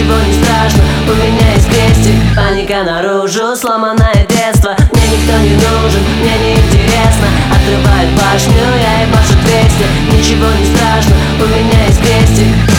ничего не страшно, у меня есть крестик. Паника наружу, сломанное детство. Мне никто не нужен, мне не интересно. Отрывает башню, я ебашу 200. Ничего не страшно, у меня есть крестик.